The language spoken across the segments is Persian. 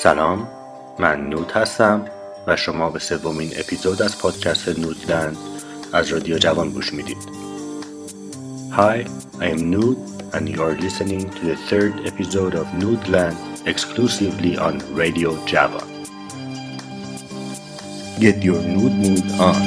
سلام، من نود هستم و شما به سومین اپیزود از پادکست نودلند از رادیو جوان گوش میدید. Hi, I am Nud and you are listening to the third episode of Noodland exclusively on Radio Java. Get your Nud mood on.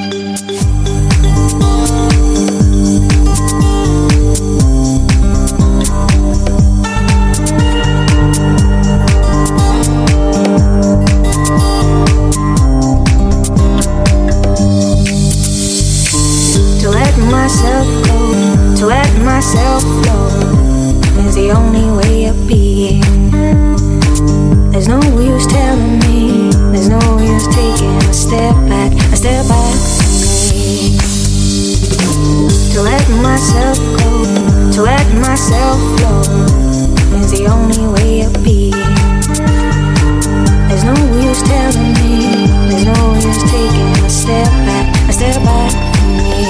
To let myself flow is the only way of being. There's no use telling me, there's no use taking a step back from me. To let myself go, to let myself flow is the only way of being. There's no use telling me, there's no use taking a step back from me.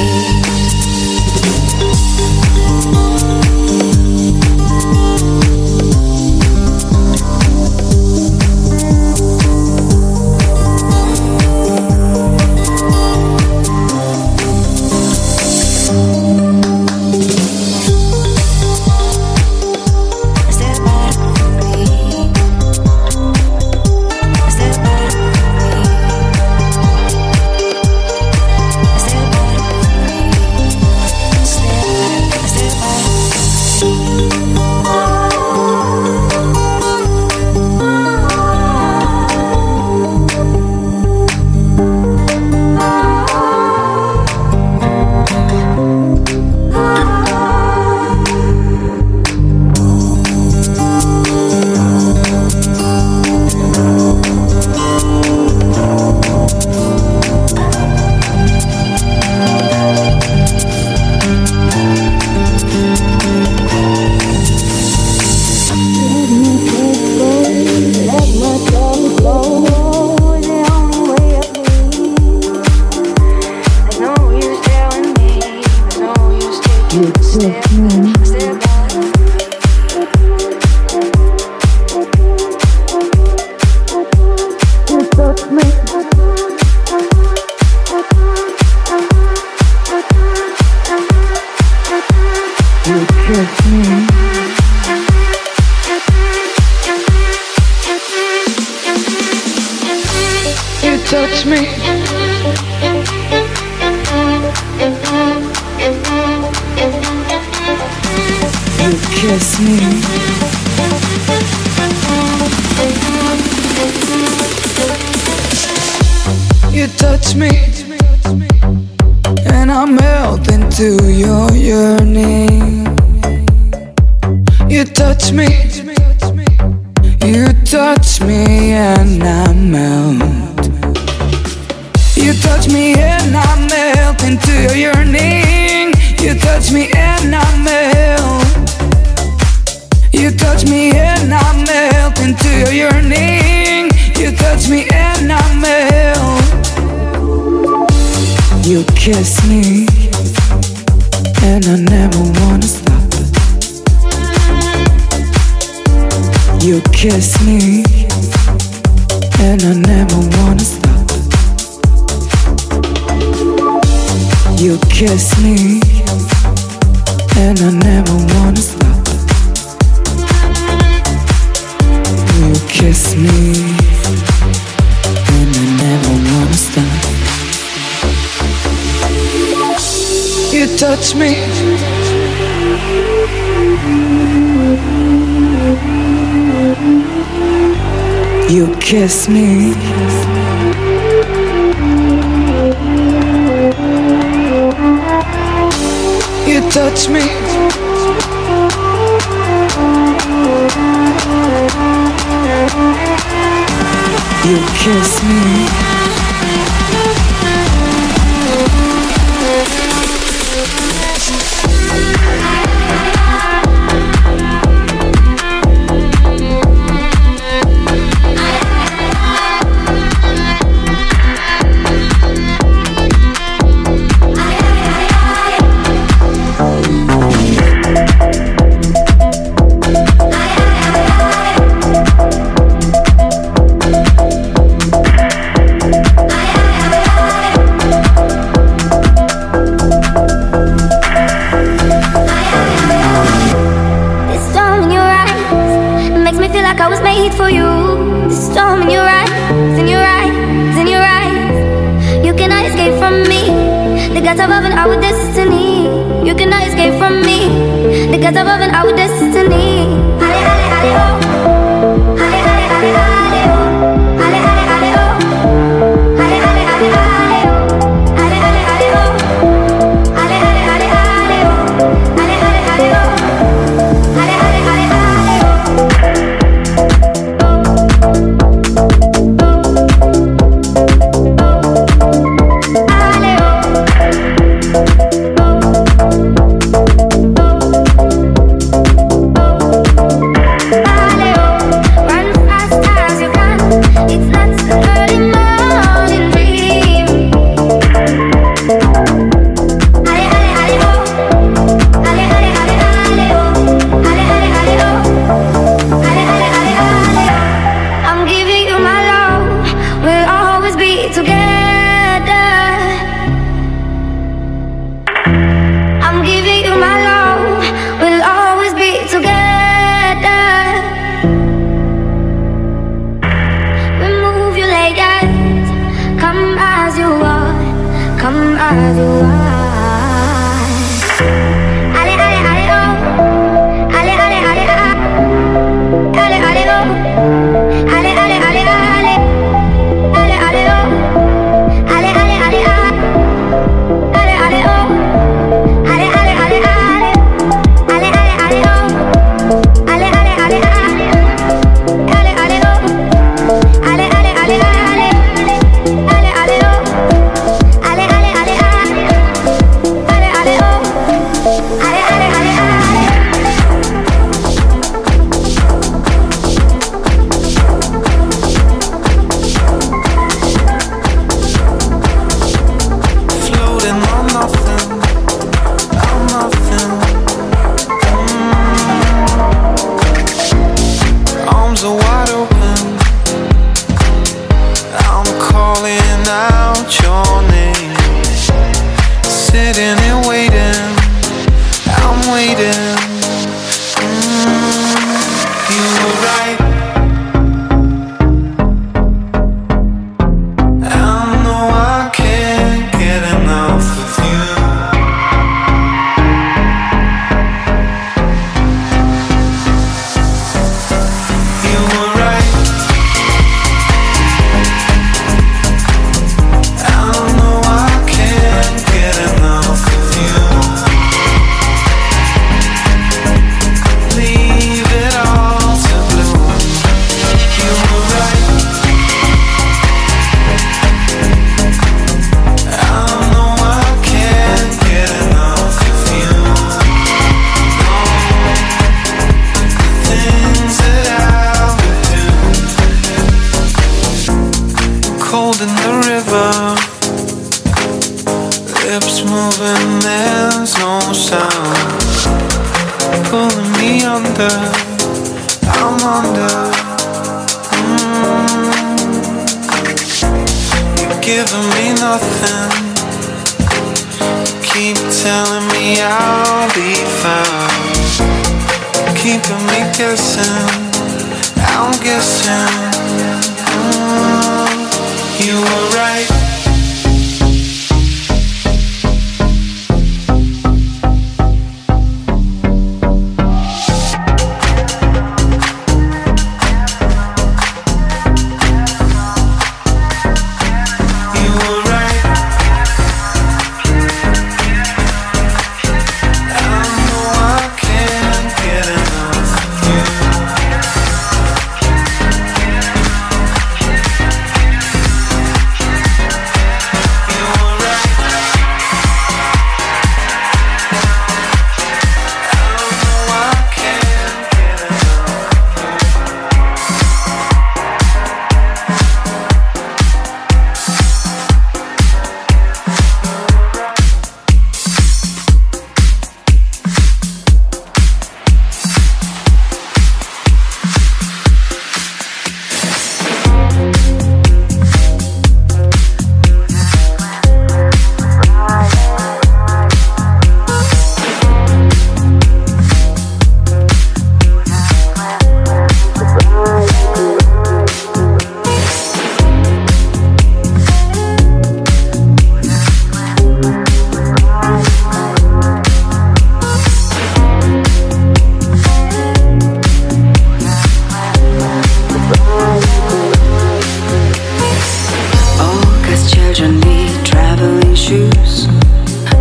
Touch me. You kiss me. You touch me, and I melt into your yearning. You touch me, you touch me, and I melt. You touch me and I melt into your yearning. You touch me and I melt. You touch me and I melt into your yearning. You touch me and I melt. You kiss me and I never wanna stop. You kiss me and I never wanna stop. You kiss me, and I never wanna stop. You kiss me, and I never wanna stop. You touch me. You kiss me. You touch me. You kiss me. wait for you. The storm in your eyes, in your eyes, in your eyes. You cannot escape from me. The gods above and our destiny. You cannot escape from me. The gods above and our destiny. Ale, ale, ale, oh. Ale, ale, ale, ale, oh. Ale, ale, ale, oh. Ale, ale, ale, ale, oh. Ale, ale, ale, oh. Ale, ale, ale, ale, oh. Ale, ale, ale, oh. Ale, ale, ale, ale, oh.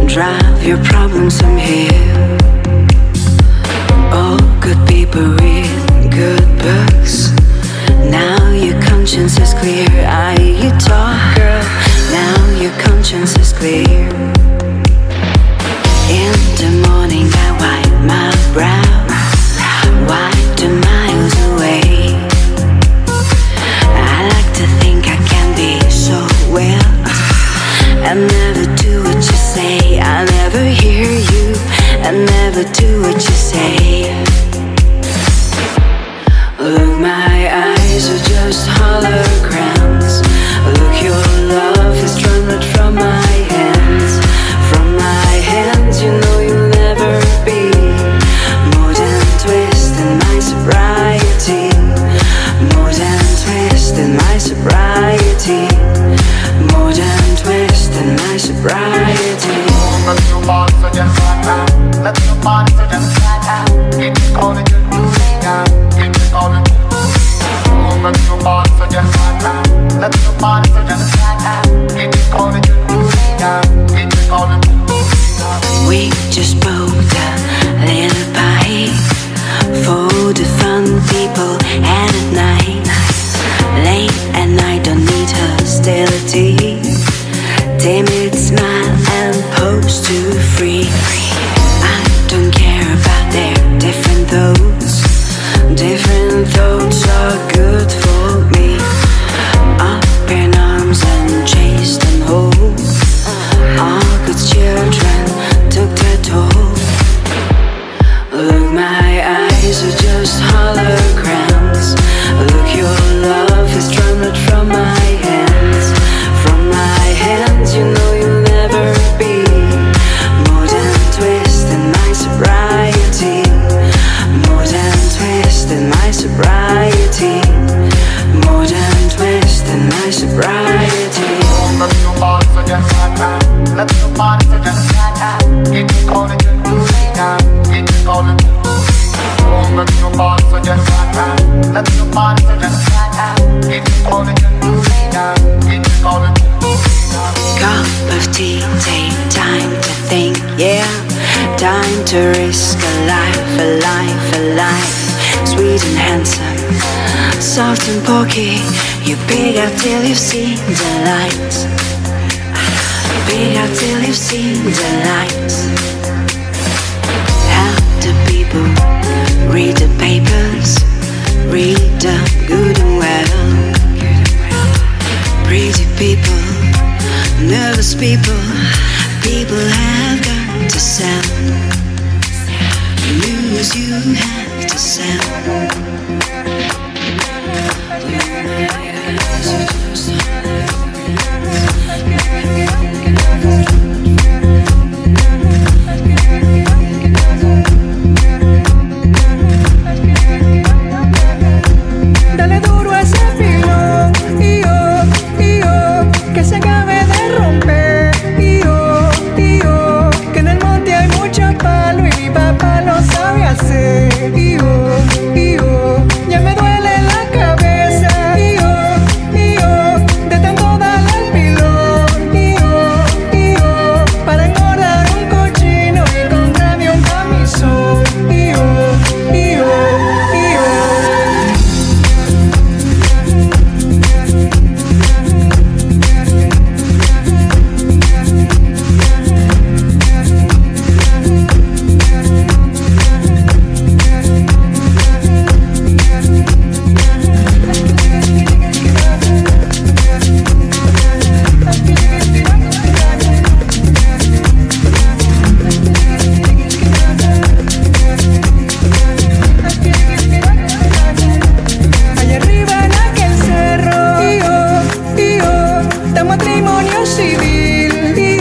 drive your problems from here. All good people read good books. Now your conscience is clear. I hear you talk, girl. Now your conscience is clear. In the morning I wipe my brow, wipe the miles away. I like to think I can be so well. I never do what you say, I never hear you, I never do what you say. Look, my eyes are just holograms. Look, your love is drawn from my hands. From my hands, you know you'll never be more than twist in my sobriety. More than twist in my sobriety. More than twist in my sobriety. Let your body suggest right now. Let your body suggest right now. Keep it calling you now. Keep it calling. Let your body suggest right now. Let your body suggest right now. Keep it calling you now. Keep it calling. We just booked a little bite for the fun people and at night. Late at night, don't need hostility. Timid smile and pose to free. I don't care about their different thoughts. Different thoughts are good for me. Up in arms and chased and whole. All good children took their toll. Look, my eyes are just holograms. Look, your love is drawn from my hands. From my hands, you know you'll never be more than twist in my sobriety. More than twist in my sobriety. More than twist in my sobriety. Let your body suggest right now. Let your body suggest right now. Keep it calling you now. Keep it calling. Let your body suggest right now. Let your body suggest right now. Keep it calling you now. Keep it calling. Cup of tea, take time to think, yeah. Time to risk a life, a life, a life. Sweet and handsome, soft and porky. You big out till you've seen the light. Big out till you've seen the light. Help the people read the papers, read the good and well. Pretty people, nervous people, people have got to sell. News you have to sell. Dale duro a ese pilón, que se acabe de romper, que en el monte hay mucho palo y mi papá lo sabe hacer, ya me duele la cabeza, de tanto darle al pilón, para engordar un cochino y comprarme un camisón, allá arriba en aquel cerro, de matrimonio civil,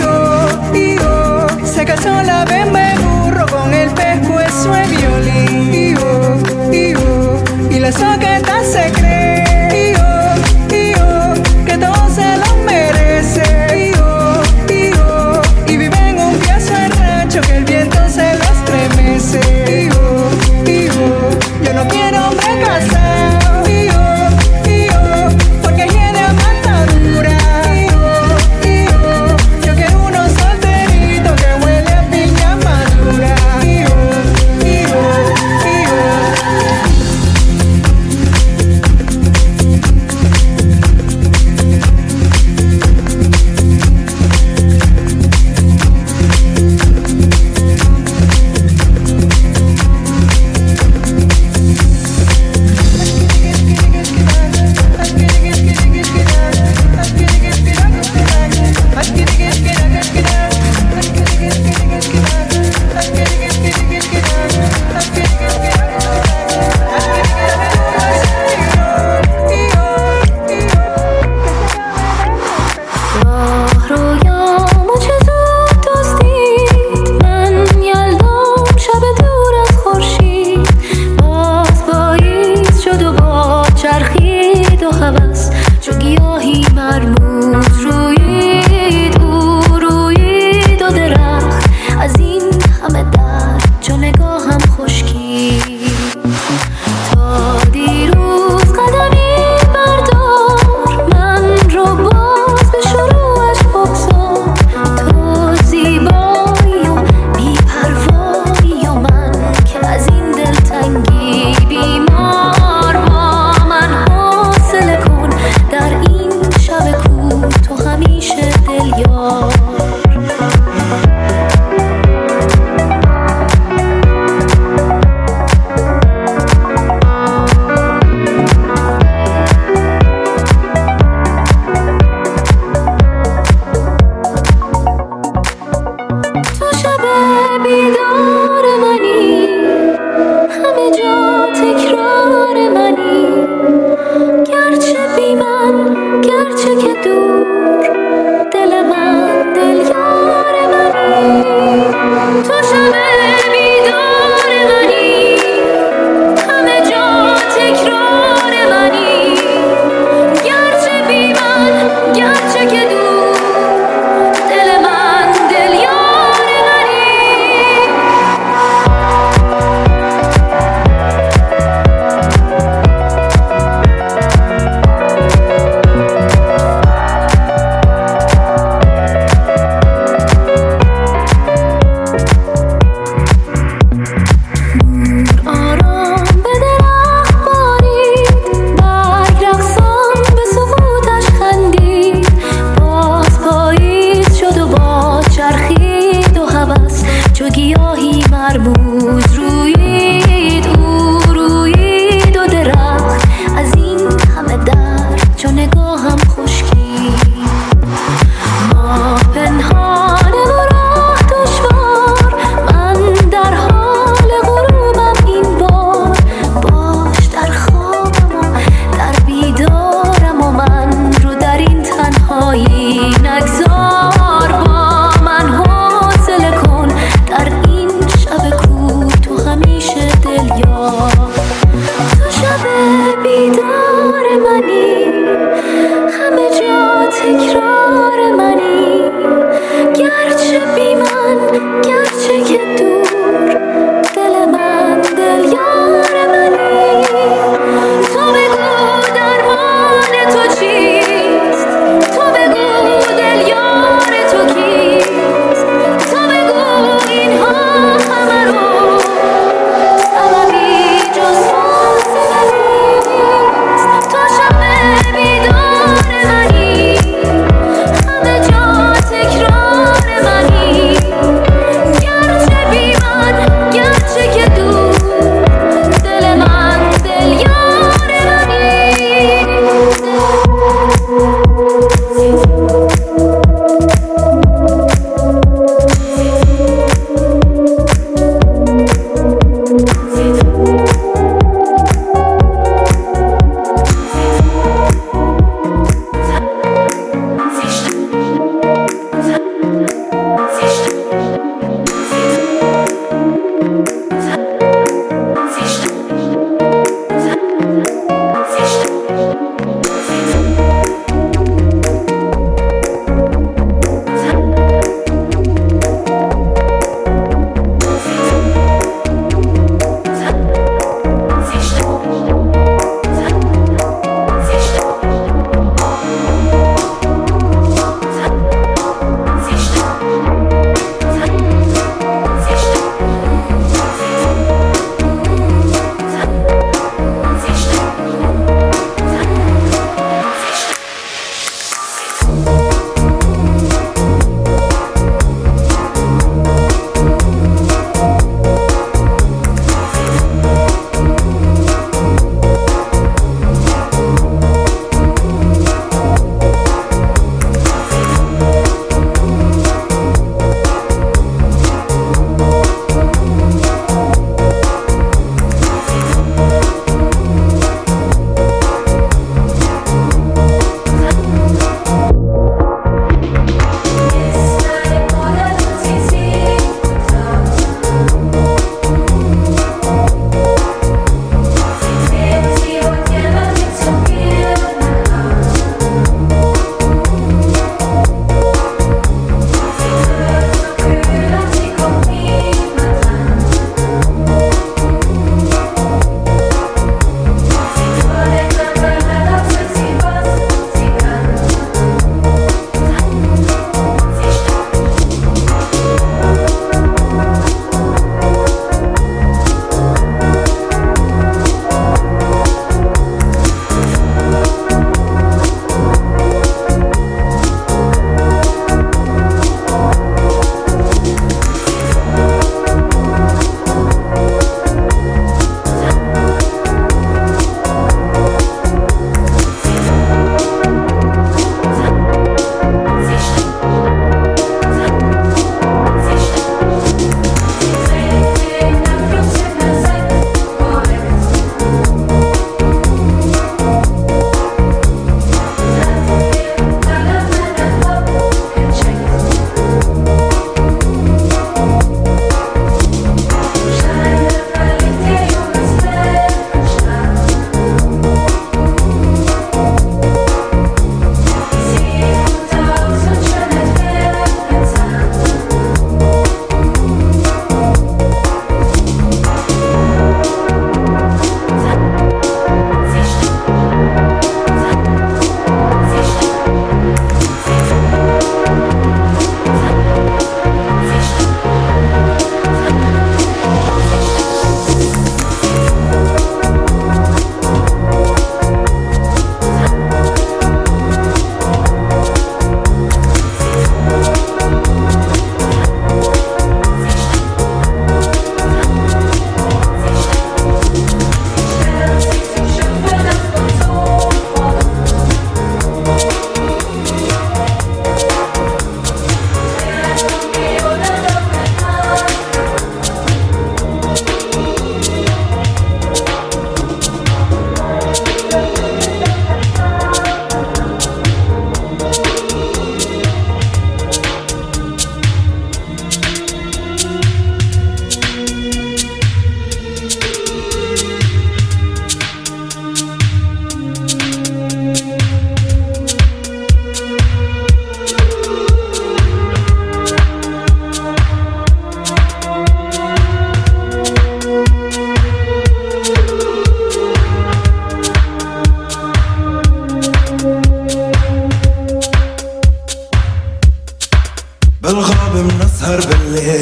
se casó la bemba de burro con el pescuezo de violín, y la soqueta se cree, que todo se lo merece, y vive en un piazo de rancho que el viento se lo estremece, yo no quiero hombre casado, porque tiene matadura, yo quiero unos solteritos que نگذار با من حوصله کن در این شب کور تو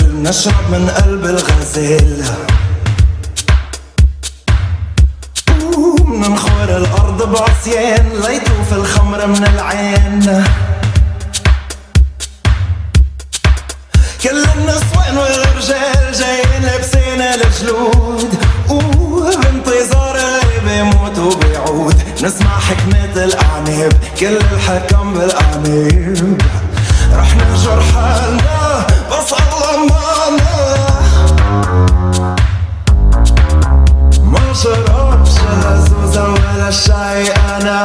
الكل نشرب من قلب الغزال مننخور الأرض بعصيان ليطوف الخمر من العين كل النسوان والرجال جايين لابسين الجلود بانتظار اللي بيموت وبيعود نسمع حكمة الأعناب كل الحكم بالأعناب رح ننجر حالنا بس الله معنا ما شربش هزوزة ولا شاي أنا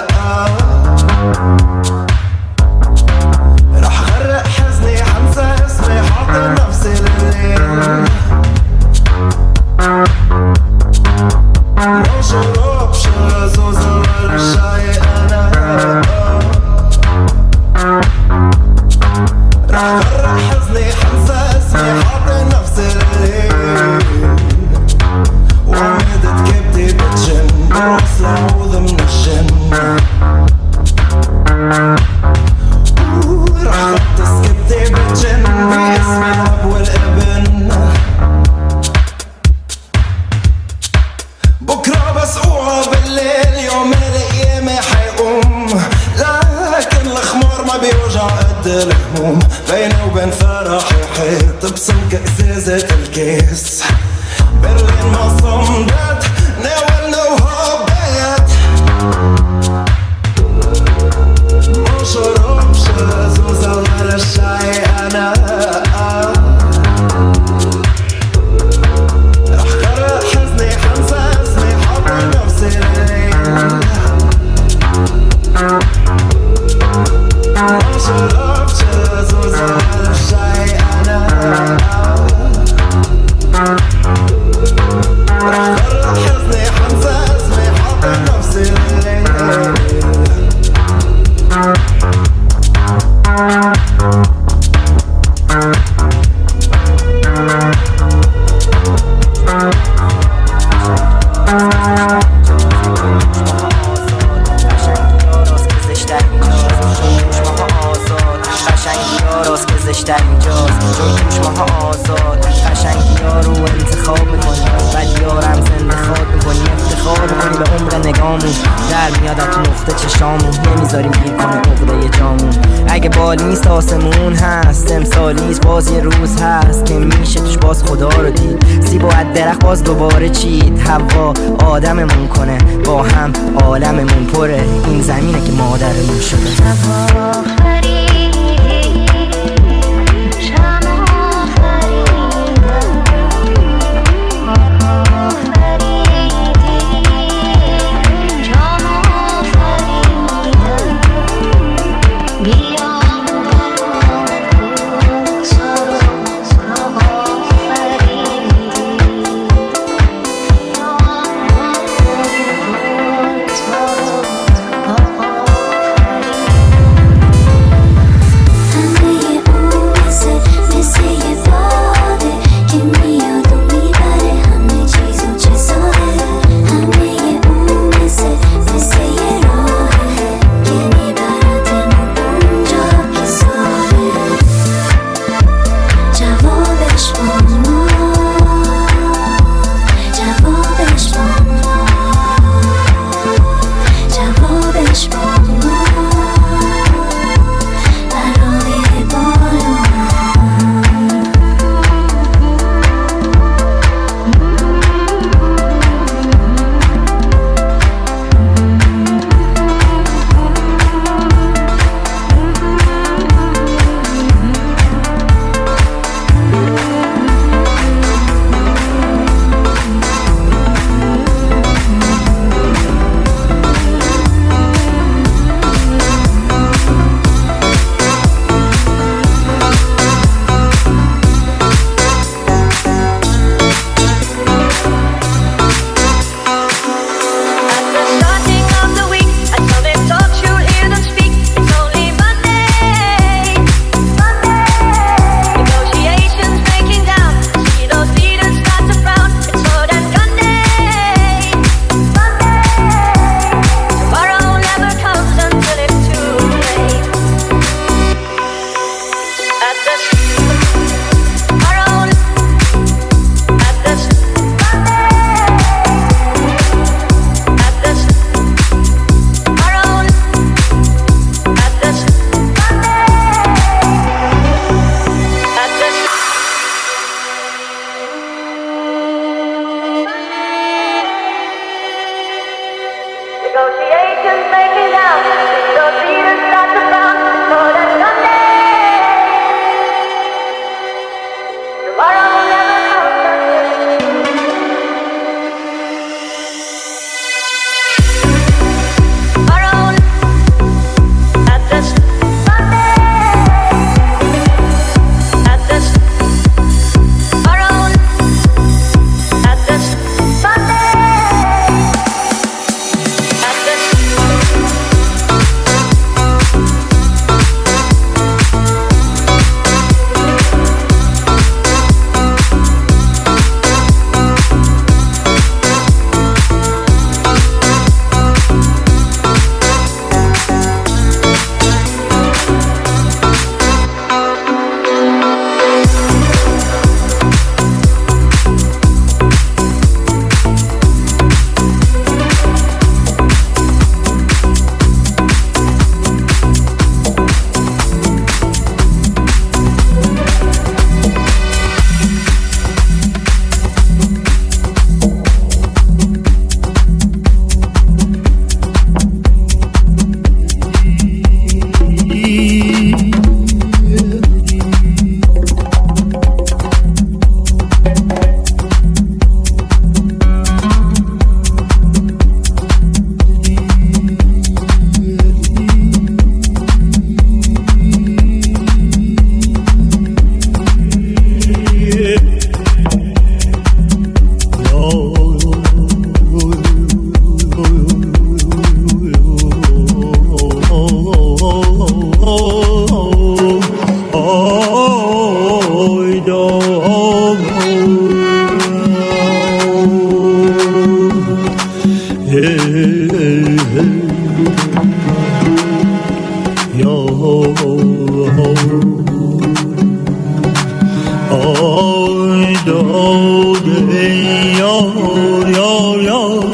رح غرق حزني حنسى اسمي حاطر نفسي لليل ما شربش هزوزة ولا شاي أنا رح غرق حزني حنسى اسمي حاطر نفسي لليل وعمدت كبدي بتجن برقص العوض من الجن رح غطس كبدي بتجن باسم الأب والابن بكرة بس اوعى بالليل يوم القيامة حيقوم لكن الخمار ما بيوجع قد الهموم بيني وبين فرحي حيط بسمك ازازة الكيس برلين ما صمدت ناولنا وهبت ما شربش زوزة ولا شاي أنا رح غرق حزني حنسى اسمي حاطر نفسي لليل ما شربش زوزة ولا شاي أنا رح غرق حزني حنسى اسمي حاطر نفسي لليل نمیذاریم گیر کنه عقده جامون اگه بالی نیست آسمون هست امسالی نیست باز یه روز هست که میشه توش باز خدا رو دید سیب و از درخت باز دوباره چید هوا آدممون کنه با هم عالممون پره این زمینه که مادرمون شده داده یار یار یار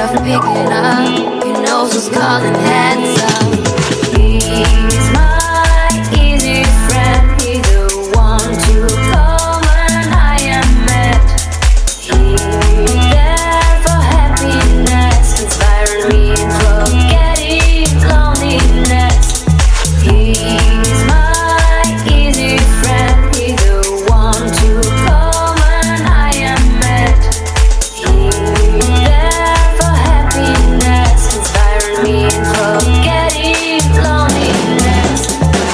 of picking up, he knows who's calling heads up. He's my easy friend, he's the one to call when I am mad. He's there for happiness, inspiring me and forgetting loneliness. He's my easy friend, he's the one to call when I am mad. He's there for happiness, inspiring me and forgetting loneliness.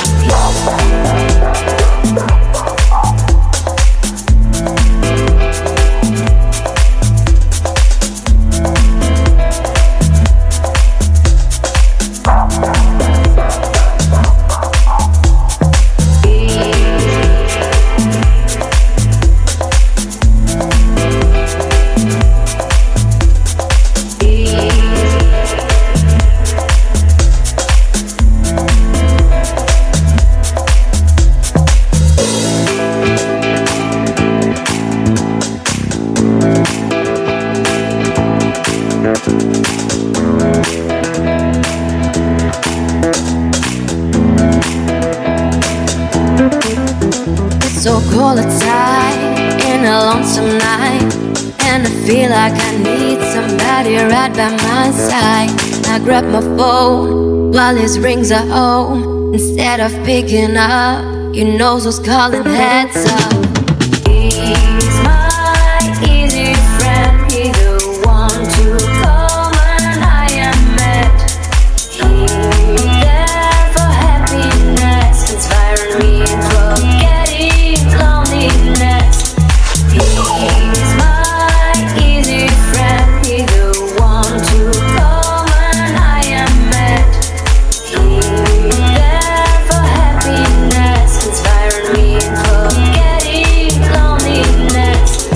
So cold outside in a lonesome night, and I feel like I need somebody right by my side. I grab my phone while his rings are home. Instead of picking up, you know who's calling heads up. He's my easy friend, he's the one to call when I am mad. He's there for happiness, inspiring me and forgetting loneliness. He's my easy friend, he's the one to call when I am mad. He's there for happiness, inspiring me and forgetting loneliness.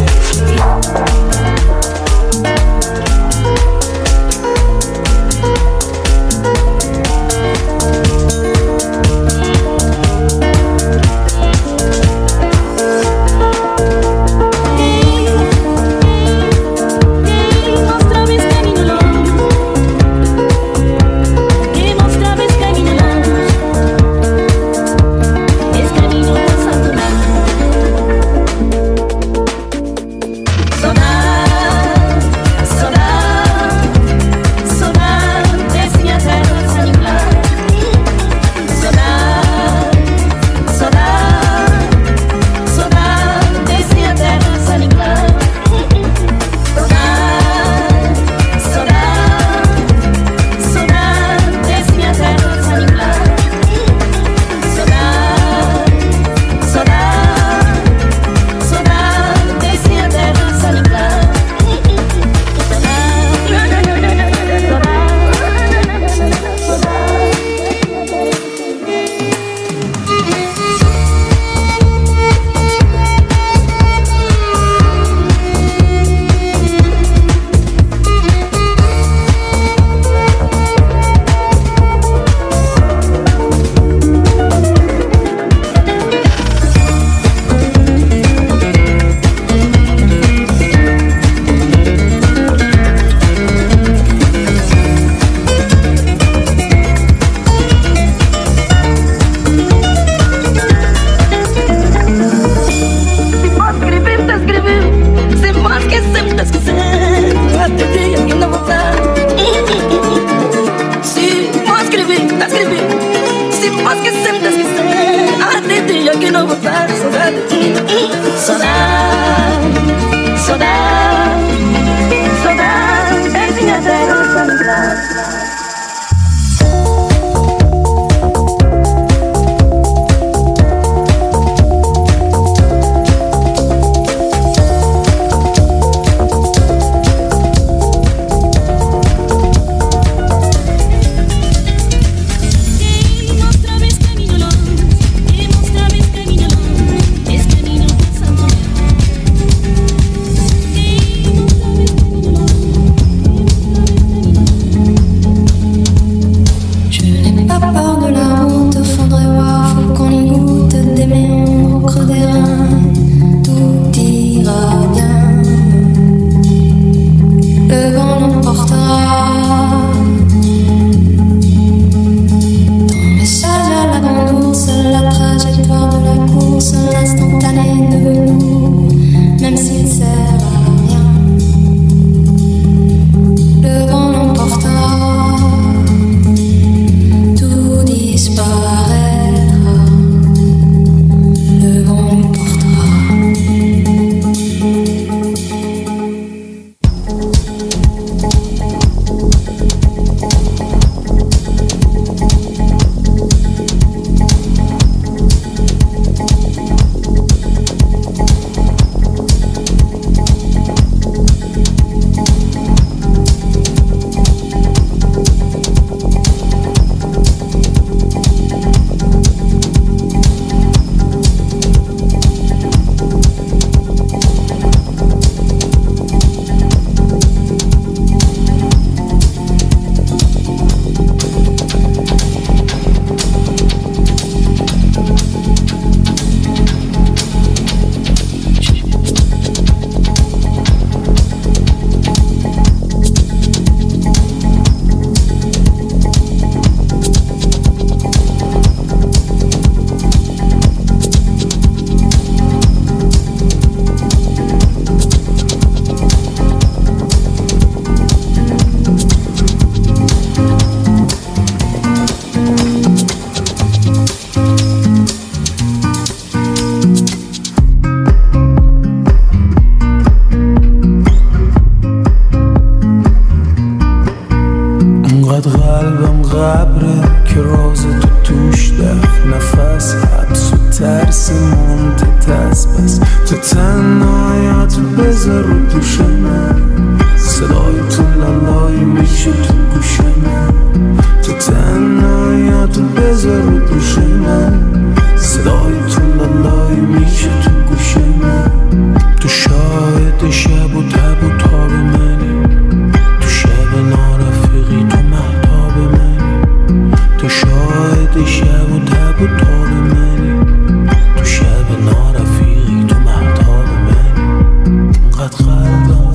بس تو تنهایت بذار رو دوش من صدای تو لالایی میشه تو گوش من تو تنهایت بذار رو دوش من صدای تو لالایی میشه تو گوش من تو شاهد شب و تب و تاب منی تو شب نارفیقی تو مهتاب منی تو شاهد شب و تب و تاب منی تو شب نارفیقی تو مهتاب منی انقدر قلبم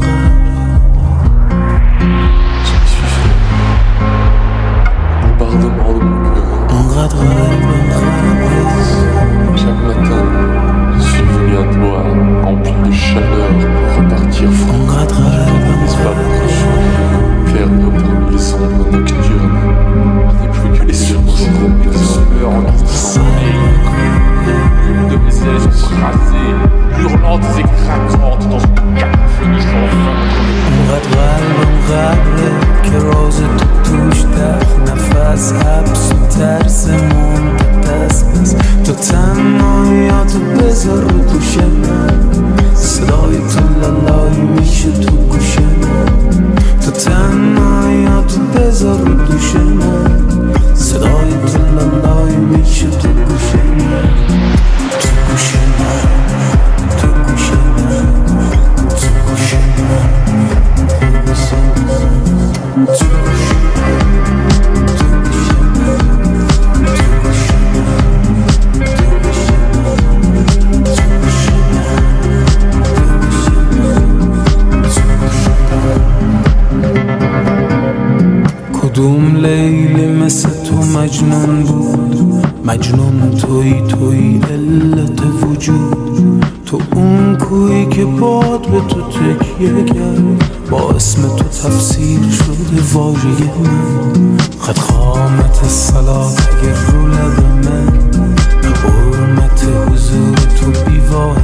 انقدر Chaque matin, je suis venu à toi, rempli de chaleur pour repartir franc. N'est-ce pas votre chant, perdre parmi les sombres nocturnes. Je n'ai plus que les soubresauts de sueur en de mes ailes écrasées, hurlantes et craquantes dans une cacophonie sans fin. که راز تو توش ده نفس حبس و ترس منتقص بس تو تنهایاتو بذار رو دوش من صدای تو لالایی میشه تو گوش من تو تنهایاتو بذار رو دوش من صدای تو لالایی میشه تو گوش من تو گوش من تو گوش من تو گوش من کدوم لیلی مثل تو مجنون بود مجنون توی علت وجود تو اون کویی که باد به تو تکیه کرد با اسم تو تفسیر شده واژه من خط خامت صلات اگر رو لب من به حرمت حضور تو بیواه